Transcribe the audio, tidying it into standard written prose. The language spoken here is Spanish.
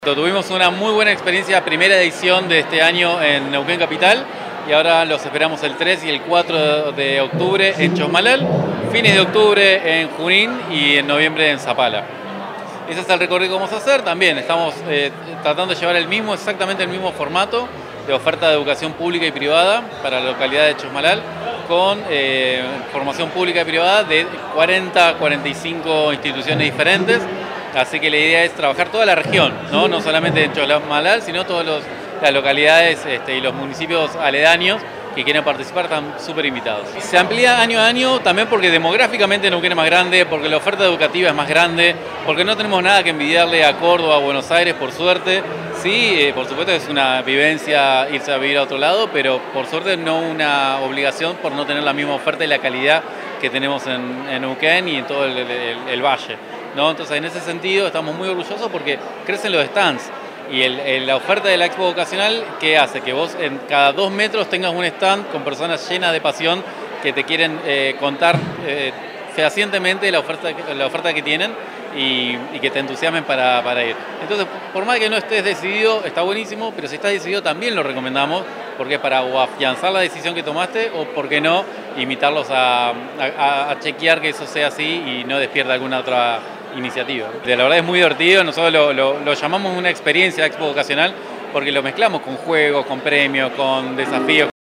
Tuvimos una muy buena experiencia, primera edición de este año en Neuquén Capital, y ahora los esperamos el 3 y el 4 de octubre en Chosmalal, fines de octubre en Junín y en noviembre en Zapala. Ese es el recorrido que vamos a hacer. También estamos tratando de llevar exactamente el mismo formato de oferta de educación pública y privada para la localidad de Chosmalal, con formación pública y privada de 40-45 instituciones diferentes. Así que la idea es trabajar toda la región, no solamente en Chosmalal, sino todas las localidades y los municipios aledaños que quieren participar están súper invitados. Se amplía año a año también porque demográficamente Neuquén es más grande, porque la oferta educativa es más grande, porque no tenemos nada que envidiarle a Córdoba o Buenos Aires, por suerte. Sí, por supuesto es una vivencia irse a vivir a otro lado, pero por suerte no una obligación por no tener la misma oferta y la calidad que tenemos en Neuquén y en todo el valle, ¿no? Entonces, en ese sentido estamos muy orgullosos porque crecen los stands. Y la oferta de la Expo Vocacional, ¿qué hace? Que vos en cada 2 metros tengas un stand con personas llenas de pasión que te quieren contar fehacientemente la oferta que tienen y que te entusiasmen para ir. Entonces, por más que no estés decidido, está buenísimo, pero si estás decidido también lo recomendamos, porque es para o afianzar la decisión que tomaste o, por qué no, invitarlos a chequear que eso sea así y no despierta alguna otra iniciativa. La verdad es muy divertido, nosotros lo llamamos una experiencia Expo Vocacional porque lo mezclamos con juegos, con premios, con desafíos.